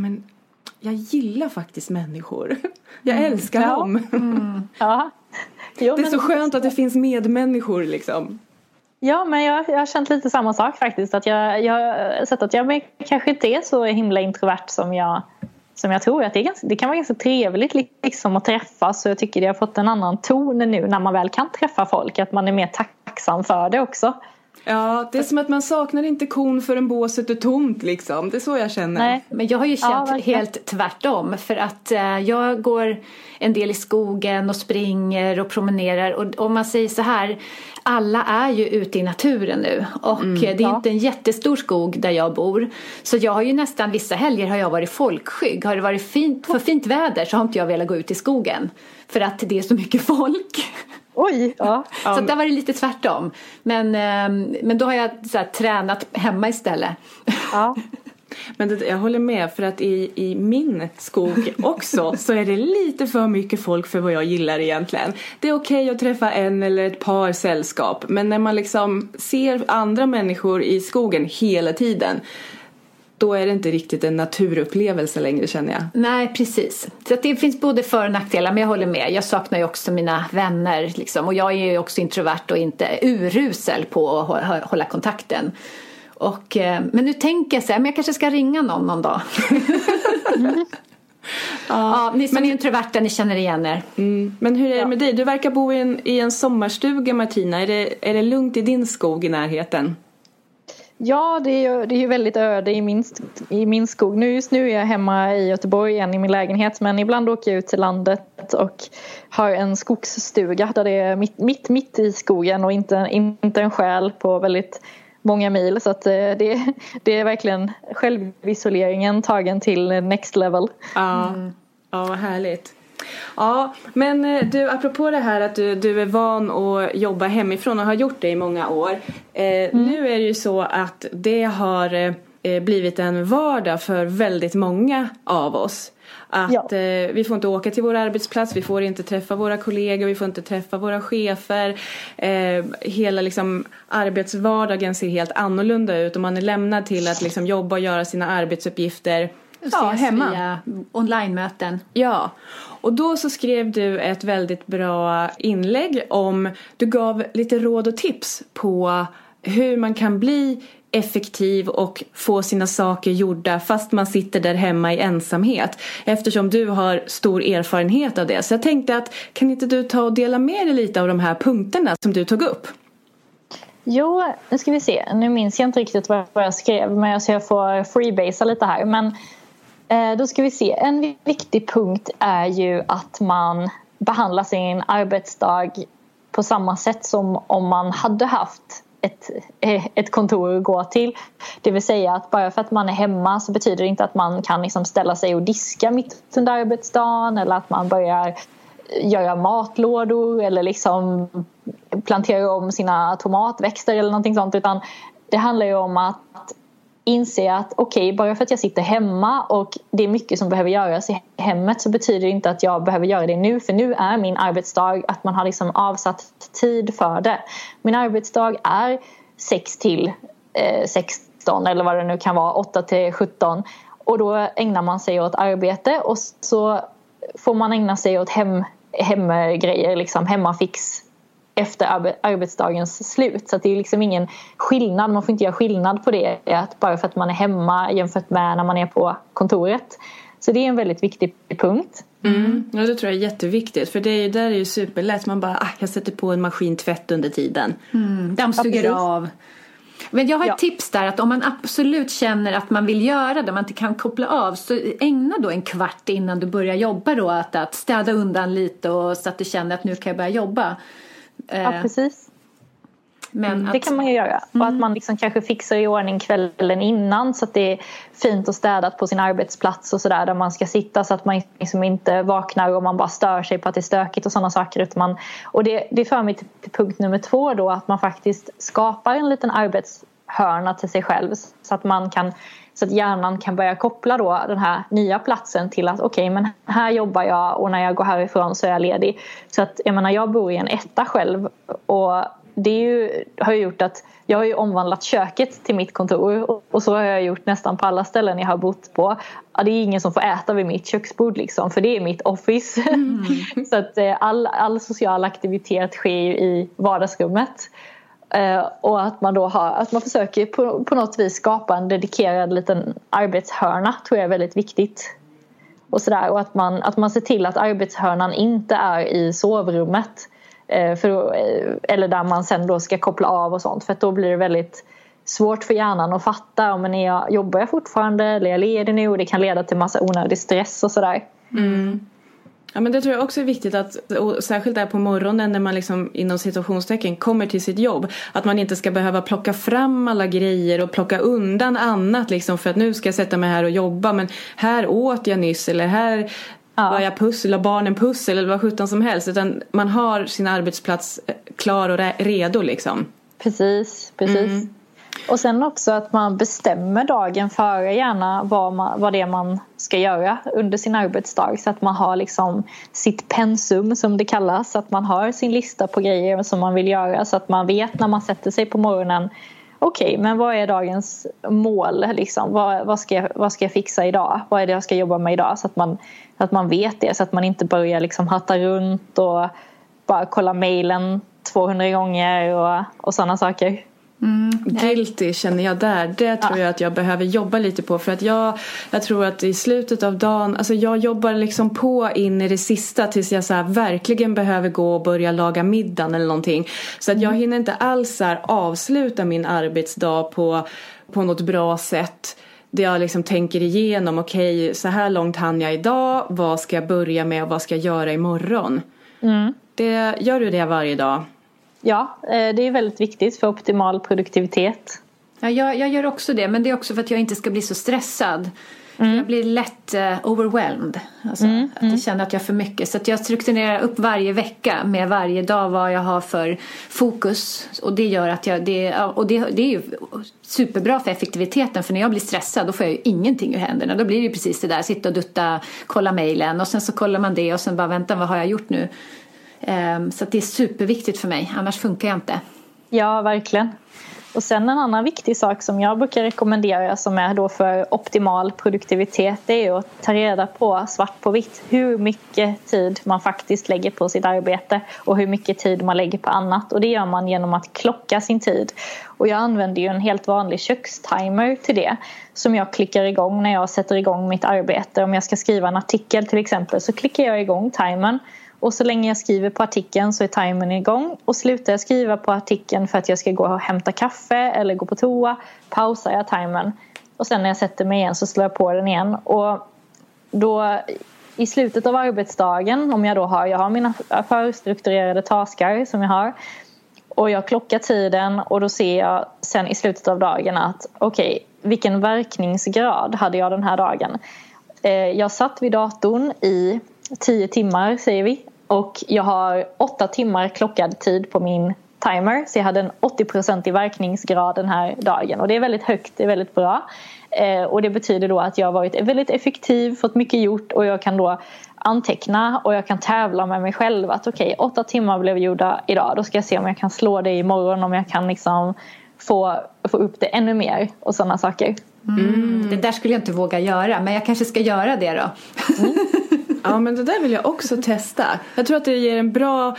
jag gillar faktiskt människor. Jag älskar dem. Ja. Det är så skönt att det finns medmänniskor liksom. Ja, men jag har känt lite samma sak faktiskt. Att jag har sett att jag kanske inte är så himla introvert som jag tror. Att det kan vara ganska trevligt liksom att träffas. Så jag tycker det har fått en annan ton nu när man väl kan träffa folk. Att man är mer tacksam för det också. Ja, det är som att man saknar inte kon förrän båset är tomt liksom. Det är så jag känner. Nej, men jag har ju känt helt tvärtom. För att jag går en del i skogen och springer och promenerar. Och om man säger så här, alla är ju ute i naturen nu. Och det är inte en jättestor skog där jag bor. Så jag har ju nästan vissa helger har jag varit folkskygg. Har det varit fint väder så har inte jag velat gå ut i skogen. För att det är så mycket folk. Oj, ja. Så där var det lite tvärtom. Men då har jag så här, tränat hemma istället. Ja. Men jag håller med, för att i min skog också så är det lite för mycket folk för vad jag gillar egentligen. Det är okej att träffa en eller ett par sällskap, men när man liksom ser andra människor i skogen hela tiden, då är det inte riktigt en naturupplevelse längre, känner jag. Nej, precis. Så att det finns både för- och nackdelar, men jag håller med. Jag saknar ju också mina vänner. Liksom. Och jag är ju också introvert och inte urusel på att hålla kontakten. Men nu tänker jag så här, men jag kanske ska ringa någon dag. Ja, ni som är introverta, ni känner igen er. Men hur är det med dig? Du verkar bo i en sommarstuga, Martina. Är det lugnt i din skog i närheten? Ja, det är ju väldigt öde i min skog. Just nu är jag hemma i Göteborg igen i min lägenhet. Men ibland åker jag ut till landet och har en skogsstuga där det är mitt i skogen och inte en själ på väldigt många mil. Så att det är verkligen självisoleringen tagen till next level. Ja, vad härligt. Ja, men du, apropå det här att du är van att jobba hemifrån och har gjort det i många år. Nu är det ju så att det har blivit en vardag för väldigt många av oss. Att vi får inte åka till vår arbetsplats, vi får inte träffa våra kollegor, vi får inte träffa våra chefer. Hela liksom arbetsvardagen ser helt annorlunda ut och man är lämnad till att liksom jobba och göra sina arbetsuppgifter hemma. Via online-möten. Ja, och då så skrev du ett väldigt bra inlägg om, du gav lite råd och tips på hur man kan bli effektiv och få sina saker gjorda fast man sitter där hemma i ensamhet, eftersom du har stor erfarenhet av det. Så jag tänkte att, kan inte du ta och dela med dig lite av de här punkterna som du tog upp? Jo, nu ska vi se. Nu minns jag inte riktigt vad jag skrev, men så jag får freebasea lite här. Men då ska vi se. En viktig punkt är ju att man behandlar sin arbetsdag på samma sätt som om man hade haft ett kontor att gå till. Det vill säga att bara för att man är hemma så betyder det inte att man kan liksom ställa sig och diska mitt under arbetsdagen, eller att man börjar göra matlådor eller liksom plantera om sina tomatväxter eller någonting sånt, utan det handlar ju om att inse att okej, bara för att jag sitter hemma och det är mycket som behöver göras i hemmet, så betyder det inte att jag behöver göra det nu, för nu är min arbetsdag att man har liksom avsatt tid för det. Min arbetsdag är 6 till 16 eller vad det nu kan vara, 8 till 17, och då ägnar man sig åt arbete och så får man ägna sig åt hemgrejer, liksom hemmafix efter arbetsdagens slut. Så att det är liksom ingen skillnad, man får inte göra skillnad på det, att bara för att man är hemma jämfört med när man är på kontoret. Så det är en väldigt viktig punkt. Ja, det tror jag är jätteviktigt, för det där är ju superlätt, man bara jag sätter på en maskintvätt under tiden. Dammsuger av. Men jag har ett tips där, att om man absolut känner att man vill göra det, man inte kan koppla av, så ägna då en kvart innan du börjar jobba då att städa undan lite, och så att du känner att nu kan jag börja jobba. Ja, precis. Men det kan man ju göra. Och att man liksom kanske fixar i ordning kvällen innan, så att det är fint och städat på sin arbetsplats och sådär, där man ska sitta, så att man liksom inte vaknar och man bara stör sig på att det är stökigt och sådana saker. Och det för mig till punkt nummer 2 då, att man faktiskt skapar en liten arbetshörna till sig själv, så att hjärnan kan börja koppla då den här nya platsen till att okej, men här jobbar jag och när jag går härifrån så är jag ledig. Så att jag bor i en etta själv, och det har ju gjort att jag har ju omvandlat köket till mitt kontor, och så har jag gjort nästan på alla ställen jag har bott på. Ja, det är ingen som får äta vid mitt köksbord liksom, för det är mitt office. Så att all social aktivitet sker ju i vardagsrummet. Och att man då att man försöker på något vis skapa en dedikerad liten arbetshörna, tror jag är väldigt viktigt. Och sådär, och att man ser till att arbetshörnan inte är i sovrummet, eller där man sen då ska koppla av och sånt, för att då blir det väldigt svårt för hjärnan att fatta, men jobbar jag fortfarande eller är jag ledig nu, och det kan leda till massa onödig stress och sådär. Ja, men det tror jag också är viktigt, att, och särskilt där på morgonen när man liksom inom situationstecken kommer till sitt jobb, att man inte ska behöva plocka fram alla grejer och plocka undan annat liksom, för att nu ska jag sätta mig här och jobba, men här åt jag nyss, eller här var jag pussel och barnen pussel, eller vad sjutton som helst, utan man har sin arbetsplats klar och redo liksom. Precis. Och sen också att man bestämmer dagen före gärna vad det är man ska göra under sin arbetsdag. Så att man har liksom sitt pensum som det kallas. Att man har sin lista på grejer som man vill göra. Så att man vet när man sätter sig på morgonen. Okej, men vad är dagens mål? Liksom? Vad ska jag fixa idag? Vad är det jag ska jobba med idag? Så att man vet det. Så att man inte börjar liksom hatta runt och bara kolla mejlen 200 gånger och sådana saker. Guilty känner jag där. Det tror jag att jag behöver jobba lite på. För att jag tror att i slutet av dagen, alltså jag jobbar liksom på in i det sista tills jag så här verkligen behöver gå och börja laga middagen eller någonting. Så att jag hinner inte alls så här avsluta min arbetsdag på något bra sätt. Där jag liksom tänker igenom, okej, så här långt hann jag idag. Vad ska jag börja med och vad ska jag göra imorgon? Gör du det varje dag? Ja, det är väldigt viktigt för optimal produktivitet. Ja, jag gör också det, men det är också för att jag inte ska bli så stressad. Jag blir lätt overwhelmed. Alltså, att jag känner att jag har för mycket. Så att jag strukturerar upp varje vecka med varje dag vad jag har för fokus. Och det gör att det är ju superbra för effektiviteten. För när jag blir stressad då får jag ju ingenting ur händerna. Då blir det ju precis det där, sitta och dutta, kolla mejlen. Och sen så kollar man det och sen bara vänta, vad har jag gjort nu? Så att det är superviktigt för mig, annars funkar jag inte. Ja, verkligen. Och sen en annan viktig sak som jag brukar rekommendera som är då för optimal produktivitet, det är att ta reda på svart på vitt hur mycket tid man faktiskt lägger på sitt arbete och hur mycket tid man lägger på annat. Och det gör man genom att klocka sin tid. Och jag använder ju en helt vanlig kökstimer till det som jag klickar igång när jag sätter igång mitt arbete. Om jag ska skriva en artikel till exempel så klickar jag igång timern. Och så länge jag skriver på artikeln så är timern igång. Och slutar jag skriva på artikeln för att jag ska gå och hämta kaffe eller gå på toa, pausar jag timern. Och sen när jag sätter mig igen så slår jag på den igen. Och då i slutet av arbetsdagen, om jag har mina förstrukturerade taskar som jag har. Och jag klockar tiden och då ser jag sen i slutet av dagen att okej, vilken verkningsgrad hade jag den här dagen? Jag satt vid datorn i 10 timmar säger vi. Och jag har 8 timmar klockad tid på min timer. Så jag hade en 80% i verkningsgrad den här dagen. Och det är väldigt högt, det är väldigt bra. Och det betyder då att jag har varit väldigt effektiv, fått mycket gjort. Och jag kan då anteckna och jag kan tävla med mig själv. Att okej, 8 timmar blev gjorda idag. Då ska jag se om jag kan slå det imorgon. Om jag kan liksom få upp det ännu mer och sådana saker. Det där skulle jag inte våga göra. Men jag kanske ska göra det då. Ja, men det där vill jag också testa. Jag tror att det ger en bra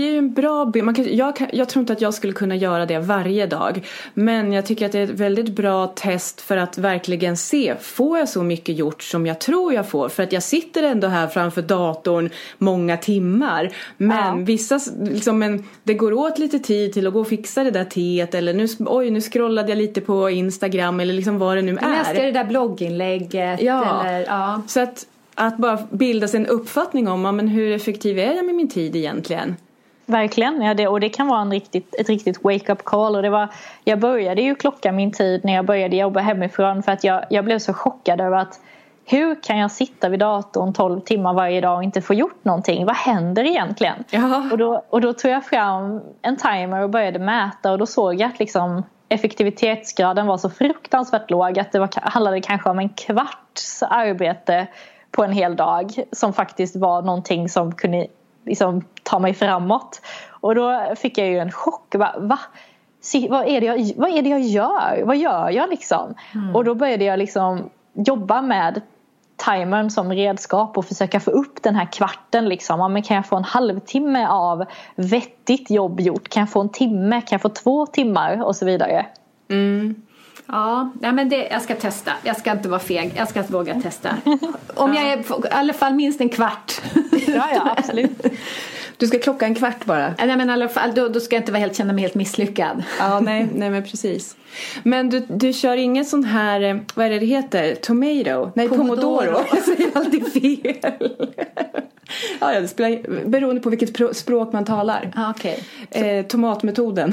jag tror inte att jag skulle kunna göra det varje dag. Men jag tycker att det är ett väldigt bra test för att verkligen se, får jag så mycket gjort som jag tror jag får? För att jag sitter ändå här framför datorn många timmar. Men men det går åt lite tid till att gå och fixa det där teet. Eller nu scrollade jag lite på Instagram eller liksom vad det nu är. Jag läste det där blogginlägget. Ja. Så att bara bilda sig en uppfattning om men hur effektiv är jag med min tid egentligen? Verkligen, ja, och det kan vara ett riktigt wake-up call. Och jag började ju klocka min tid när jag började jobba hemifrån. För att jag blev så chockad över att hur kan jag sitta vid datorn 12 timmar varje dag och inte få gjort någonting? Vad händer egentligen? Ja. Och då tog jag fram en timer och började mäta. Och då såg jag att liksom effektivitetsgraden var så fruktansvärt låg. Att det handlade kanske om en kvarts arbete på en hel dag. Som faktiskt var någonting som kunde liksom ta mig framåt. Och då fick jag ju en chock. Vad är det jag gör? Vad gör jag liksom? Och då började jag liksom jobba med timern som redskap och försöka få upp den här kvarten liksom. Men kan jag få en halvtimme av vettigt jobb gjort? Kan jag få en timme? Kan jag få 2 timmar? Och så vidare. Ja, men jag ska testa. Jag ska inte vara feg. Jag ska våga testa. Om jag är i alla fall minst en kvart. Ja, absolut. Du ska klocka en kvart bara. Nej, men i alla fall, då ska jag inte känna mig helt misslyckad. Ja, nej men precis. Men du kör inget sån här, vad är det heter? Tomato? Nej, pomodoro. Jag säger alltid fel. Ja, det spelar beroende på vilket språk man talar. Okej. Tomatmetoden.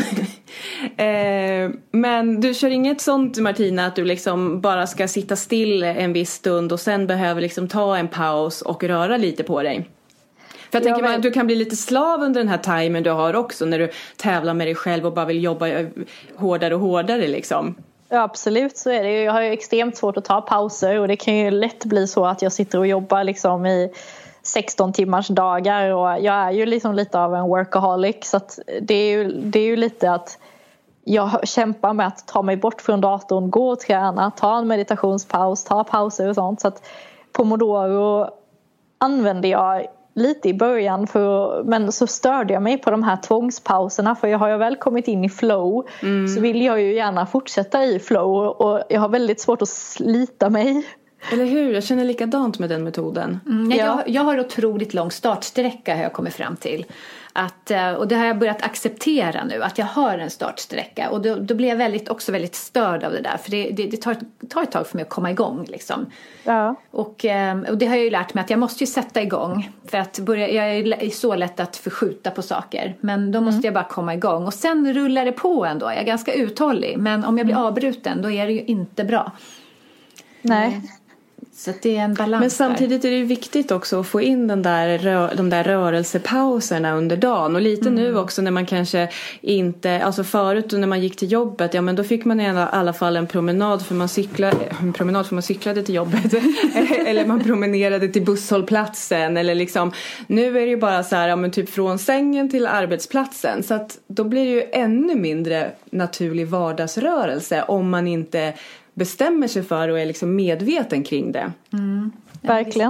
Men du kör inget sånt, Martina, att du liksom bara ska sitta still en viss stund och sen behöver liksom ta en paus och röra lite på dig? För jag tänker mig att du kan bli lite slav under den här timern du har också, när du tävlar med dig själv och bara vill jobba hårdare och hårdare liksom. Ja, absolut, så är det ju. Jag har ju extremt svårt att ta pauser, och det kan ju lätt bli så att jag sitter och jobbar liksom i 16 timmars dagar, och jag är ju liksom lite av en workaholic, så att det är ju lite att jag kämpar med att ta mig bort från datorn, gå och träna, ta en meditationspaus, ta pauser och sånt. Så att Pomodoro använde jag lite i början, men så störde jag mig på de här tvångspauserna, för jag har ju väl kommit in i flow, så vill jag ju gärna fortsätta i flow, och jag har väldigt svårt att slita mig. Eller hur? Jag känner likadant med den metoden. Jag har otroligt lång startsträcka, har jag kommit fram till. Och det har jag börjat acceptera nu, att jag har en startsträcka. Och då blir jag väldigt störd av det där. För det tar ett tag för mig att komma igång. Liksom. Ja. Och det har jag ju lärt mig att jag måste ju sätta igång. För att jag är så lätt att förskjuta på saker. Men då måste jag bara komma igång. Och sen rullar det på ändå. Jag är ganska uthållig. Men om jag blir avbruten, då är det ju inte bra. Nej. Så det är en balans. Men samtidigt är det ju viktigt också att få in de där rörelsepauserna under dagen. Och lite nu också när man kanske inte... Alltså förut när man gick till jobbet, ja men då fick man i alla fall en promenad för man cyklade till jobbet. Eller man promenerade till busshållplatsen. Eller liksom, nu är det ju bara så här, ja men typ från sängen till arbetsplatsen. Så att då blir det ju ännu mindre naturlig vardagsrörelse om man inte bestämmer sig för och är liksom medveten kring det. Verkligen.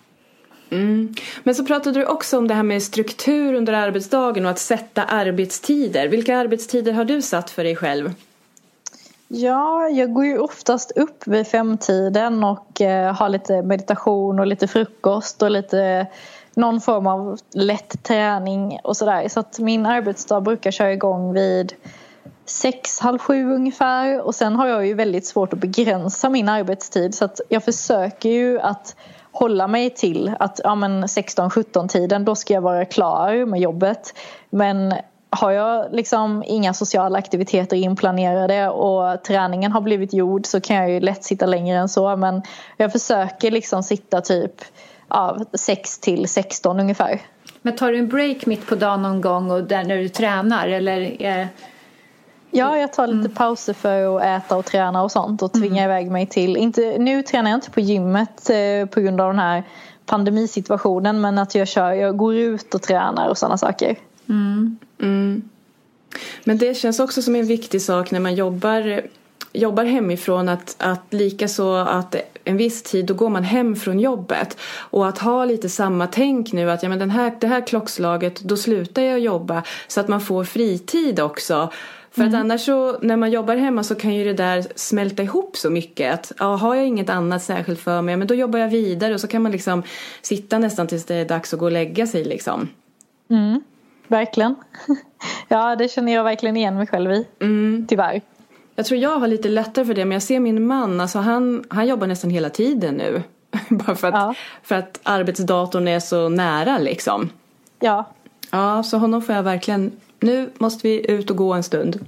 Men så pratade du också om det här med struktur under arbetsdagen och att sätta arbetstider. Vilka arbetstider har du satt för dig själv? Ja, jag går ju oftast upp vid 5-tiden och har lite meditation och lite frukost och lite någon form av lätt träning och sådär. Så att min arbetsdag brukar köra igång vid 6-7 ungefär, och sen har jag ju väldigt svårt att begränsa min arbetstid, så att jag försöker ju att hålla mig till att 16-17 tiden, då ska jag vara klar med jobbet. Men har jag liksom inga sociala aktiviteter inplanerade och träningen har blivit gjord, så kan jag ju lätt sitta längre än så, men jag försöker liksom sitta typ 6-16 ungefär. Men tar du en break mitt på dagen någon gång och där när du tränar, eller Ja, jag tar lite pauser för att äta och träna och sånt och tvingar iväg mig till... Nu tränar jag inte på gymmet på grund av den här pandemisituationen, men att jag går ut och tränar och sådana saker. Men det känns också som en viktig sak när man jobbar hemifrån, att lika så att en viss tid då går man hem från jobbet, och att ha lite samma tänk nu att det här klockslaget då slutar jag jobba, så att man får fritid också. För att annars så, när man jobbar hemma, så kan ju det där smälta ihop så mycket. Att har jag inget annat särskilt för mig, men då jobbar jag vidare. Och så kan man liksom sitta nästan tills det är dags att gå och lägga sig liksom. Verkligen. Ja, det känner jag verkligen igen mig själv i. Tyvärr. Jag tror jag har lite lättare för det, men jag ser min man, alltså han jobbar nästan hela tiden nu. Bara för att arbetsdatorn är så nära liksom. Ja. Ja, så honom får jag verkligen... Nu måste vi ut och gå en stund.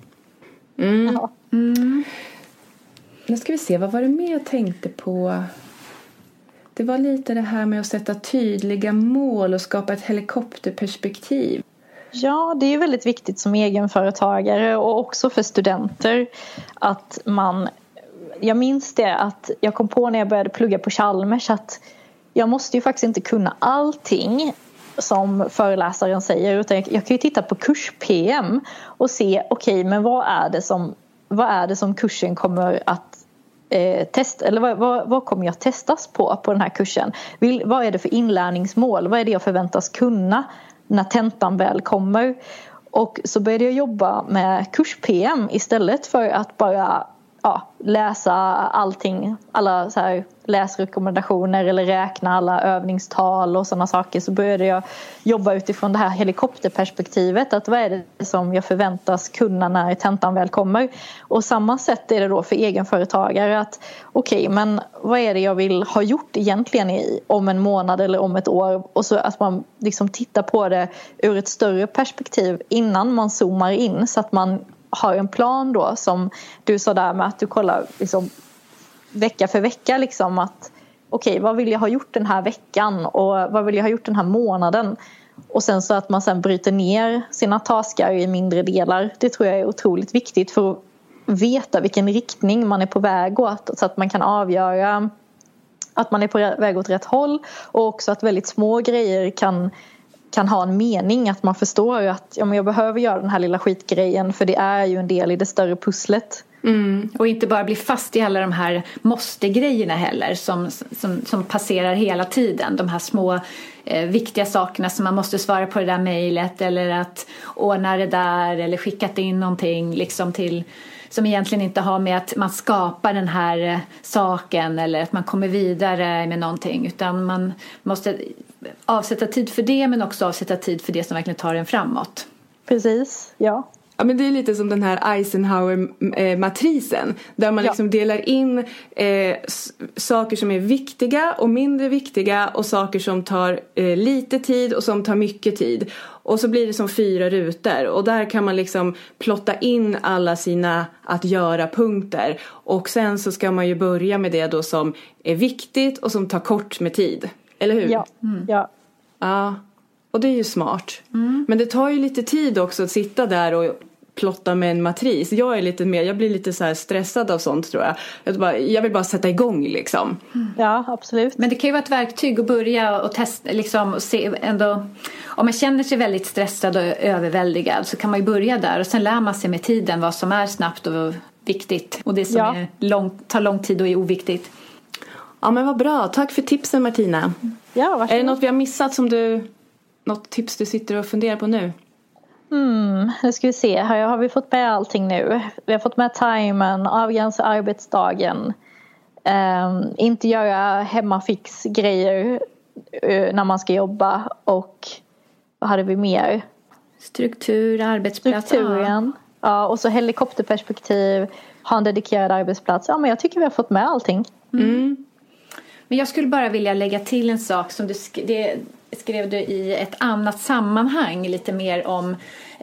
Nu ska vi se, vad var det mer jag tänkte på? Det var lite det här med att sätta tydliga mål och skapa ett helikopterperspektiv. Ja, det är väldigt viktigt som egenföretagare och också för studenter att man... Jag minns det att jag kom på när jag började plugga på Chalmers att jag måste ju faktiskt inte kunna allting som föreläsaren säger, utan jag kan ju titta på kurs-PM och se men vad är det som kursen kommer att testa, eller vad kommer jag testas på den här kursen? Vad är det för inlärningsmål? Vad är det jag förväntas kunna när tentan väl kommer? Och så började jag jobba med kurs-PM istället för att bara läsa allting, alla så här läsrekommendationer eller räkna alla övningstal och sådana saker. Så började jag jobba utifrån det här helikopterperspektivet, att vad är det som jag förväntas kunna när tentan väl kommer. Och samma sätt är det då för egenföretagare, att men vad är det jag vill ha gjort egentligen om en månad eller om ett år, och så att man liksom tittar på det ur ett större perspektiv innan man zoomar in, så att man har en plan då, som du sa där med att du kollar liksom vecka för vecka liksom, att okej, vad vill jag ha gjort den här veckan och vad vill jag ha gjort den här månaden? Och sen så att man sen bryter ner sina taskar i mindre delar. Det tror jag är otroligt viktigt för att veta vilken riktning man är på väg åt. Så att man kan avgöra att man är på väg åt rätt håll. Och också att väldigt små grejer kan ha en mening. Att man förstår att men jag behöver göra den här lilla skitgrejen. För det är ju en del i det större pusslet. Och inte bara bli fast i alla de här måste-grejerna heller som passerar hela tiden. De här små viktiga sakerna som man måste svara på det där mejlet eller att ordna det där eller skickat in någonting liksom till, som egentligen inte har med att man skapar den här saken eller att man kommer vidare med någonting, utan man måste avsätta tid för det men också avsätta tid för det som verkligen tar en framåt. Precis, ja. Ja, men det är lite som den här Eisenhower-matrisen där man liksom delar in saker som är viktiga och mindre viktiga och saker som tar lite tid och som tar mycket tid. Och så blir det som 4 rutor och där kan man liksom plotta in alla sina att göra-punkter. Och sen så ska man ju börja med det då som är viktigt och som tar kort med tid. Eller hur? Ja, Ja. Och det är ju smart. Men det tar ju lite tid också att sitta där och plotta med en matris. Jag blir lite så här stressad av sånt, tror jag. Jag vill bara sätta igång liksom. Ja, absolut. Men det kan ju vara ett verktyg att börja och testa liksom, och se ändå. Om man känner sig väldigt stressad och överväldigad så kan man ju börja där och sen lär man sig med tiden vad som är snabbt och viktigt och det som tar lång tid och är oviktigt. Ja, men vad bra. Tack för tipsen, Martina. Ja, varsågod. Är det något vi har missat något tips du sitter och funderar på nu? Nu ska vi se. Här har vi fått med allting nu. Vi har fått med timern, avgränsa arbetsdagen. Inte göra hemmafix-grejer när man ska jobba. Och vad hade vi mer? Struktur, arbetsplats. Strukturen. Ja, och så helikopterperspektiv. Ha en dedikerad arbetsplats. Ja, men jag tycker vi har fått med allting. Men jag skulle bara vilja lägga till en sak som skrev du i ett annat sammanhang lite mer om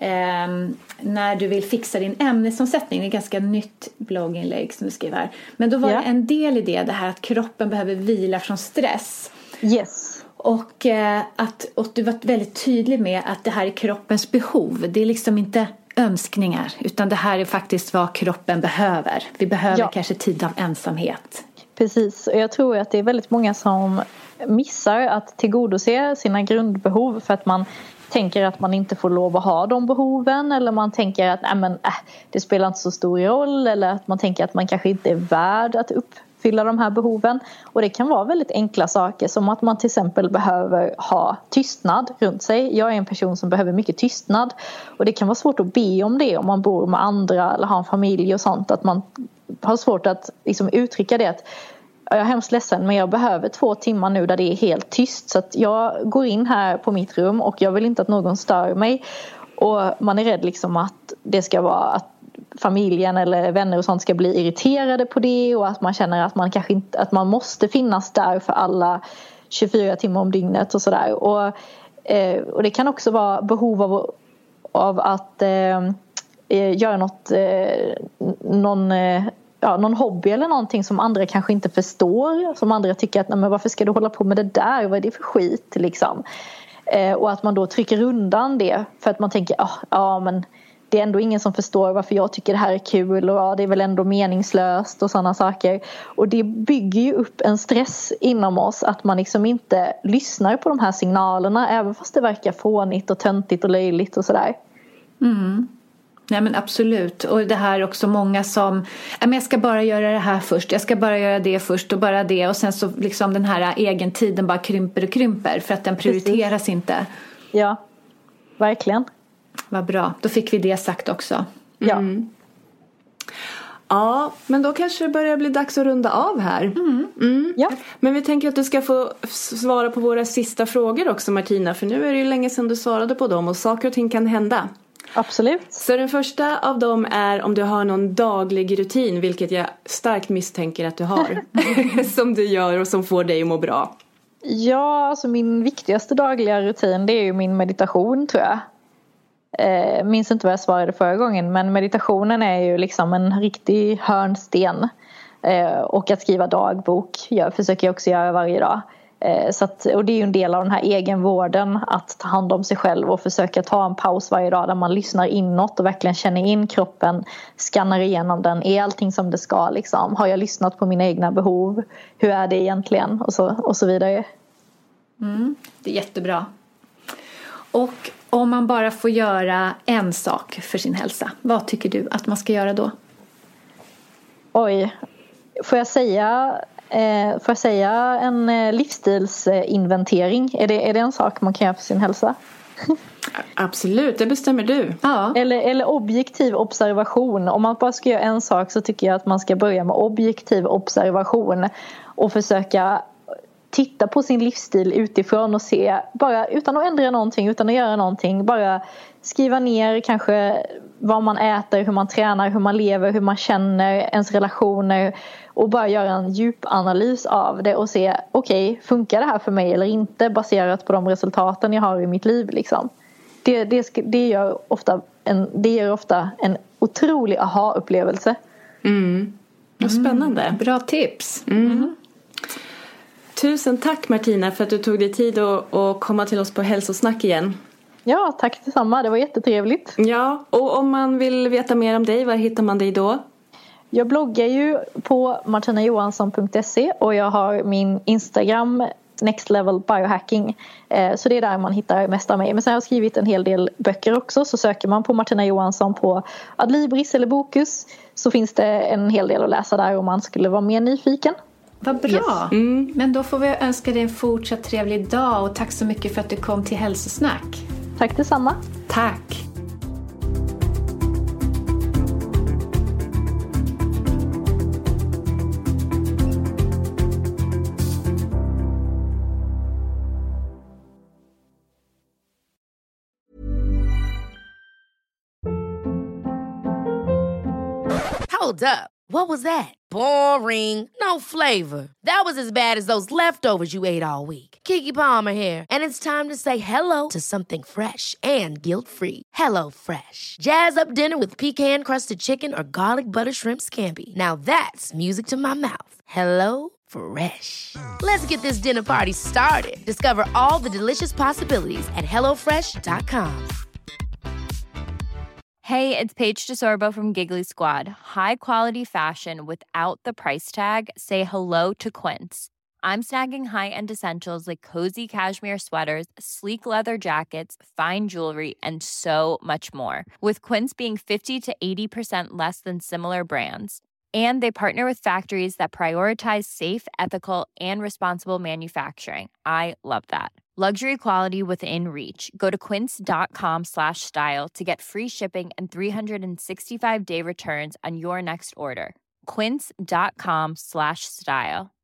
när du vill fixa din ämnesomsättning. Det är ett ganska nytt blogginlägg som du skrev här. Men då var det en del i det här att kroppen behöver vila från stress. Yes. Och du var väldigt tydlig med att det här är kroppens behov. Det är liksom inte önskningar utan det här är faktiskt vad kroppen behöver. Vi behöver kanske tid av ensamhet. Precis, och jag tror att det är väldigt många som missar att tillgodose sina grundbehov för att man tänker att man inte får lov att ha de behoven eller man tänker att det spelar inte så stor roll eller att man tänker att man kanske inte är värd att uppfylla de här behoven. Och det kan vara väldigt enkla saker som att man till exempel behöver ha tystnad runt sig. Jag är en person som behöver mycket tystnad och det kan vara svårt att be om det om man bor med andra eller har en familj och sånt, att man har svårt att liksom uttrycka det att jag är hemskt ledsen men jag behöver 2 timmar nu där det är helt tyst så att jag går in här på mitt rum och jag vill inte att någon stör mig och man är rädd liksom att det ska vara att familjen eller vänner och sånt ska bli irriterade på det och att man känner att man kanske inte att man måste finnas där för alla 24 timmar om dygnet och sådär och det kan också vara behov av att göra någon hobby eller någonting som andra kanske inte förstår. Som andra tycker att men varför ska du hålla på med det där? Vad är det för skit liksom? Och att man då trycker undan det. För att man tänker men det är ändå ingen som förstår varför jag tycker det här är kul. Och det är väl ändå meningslöst och sådana saker. Och det bygger ju upp en stress inom oss. Att man liksom inte lyssnar på de här signalerna. Även fast det verkar fånigt och töntigt och löjligt och sådär. Nej men absolut. Och det här också många som jag ska bara göra det här först. Jag ska bara göra det först och bara det. Och sen så liksom den här egentiden bara krymper och krymper. För att den prioriteras inte. Ja, verkligen. Vad bra. Då fick vi det sagt också. Ja. Ja, men då kanske det börjar bli dags att runda av här. Ja. Men vi tänker att du ska få svara på våra sista frågor också, Martina. För nu är det ju länge sedan du svarade på dem och saker och ting kan hända. Absolut. Så den första av dem är om du har någon daglig rutin, vilket jag starkt misstänker att du har. Som du gör och som får dig att må bra. Ja, alltså min viktigaste dagliga rutin det är ju min meditation tror jag. Minns inte vad jag svarade förra gången, men meditationen är ju liksom en riktig hörnsten. Och att skriva dagbok försöker jag också göra varje dag. Och det är ju en del av den här egenvården, att ta hand om sig själv och försöka ta en paus varje dag där man lyssnar inåt och verkligen känner in kroppen, skannar igenom den. Är allting som det ska liksom? Har jag lyssnat på mina egna behov? Hur är det egentligen? Och så vidare. Det är jättebra. Och om man bara får göra en sak för sin hälsa, vad tycker du att man ska göra då? Oj, får jag säga en livsstilsinventering? Är det en sak man kan göra för sin hälsa? Absolut, det bestämmer du. Ja. Eller objektiv observation. Om man bara ska göra en sak så tycker jag att man ska börja med objektiv observation och försöka titta på sin livsstil utifrån och se, bara utan att ändra någonting, utan att göra någonting, bara skriva ner kanske vad man äter, hur man tränar, hur man lever, hur man känner, ens relationer, och bara göra en djupanalys av det och se, okej, funkar det här för mig eller inte, baserat på de resultaten jag har i mitt liv liksom. Det gör ofta en otrolig aha-upplevelse. Vad spännande. Bra tips. Tusen tack Martina för att du tog dig tid att komma till oss på Hälsosnack igen. Ja, tack detsamma. Det var jättetrevligt. Ja, och om man vill veta mer om dig, var hittar man dig då? Jag bloggar ju på martinajohansson.se och jag har min Instagram Next Level Biohacking. Så det är där man hittar mest av mig. Men sen har jag skrivit en hel del böcker också. Så söker man på Martina Johansson på Adlibris eller Bokus, så finns det en hel del att läsa där om man skulle vara mer nyfiken. Vad bra. Yes. Men då får vi önska dig en fortsatt trevlig dag och tack så mycket för att du kom till Hälsosnack. Tack detsamma. Tack. Hold up. What was that? Boring. No flavor. That was as bad as those leftovers you ate all week. Keke Palmer here, and it's time to say hello to something fresh and guilt-free. Hello Fresh. Jazz up dinner with pecan-crusted chicken or garlic butter shrimp scampi. Now that's music to my mouth. Hello Fresh. Let's get this dinner party started. Discover all the delicious possibilities at hellofresh.com. Hey, it's Paige DeSorbo from Giggly Squad. High quality fashion without the price tag. Say hello to Quince. I'm snagging high-end essentials like cozy cashmere sweaters, sleek leather jackets, fine jewelry, and so much more. With Quince being 50 to 80% less than similar brands. And they partner with factories that prioritize safe, ethical, and responsible manufacturing. I love that. Luxury quality within reach. Go to quince.com/style to get free shipping and 365-day returns on your next order. Quince.com/style.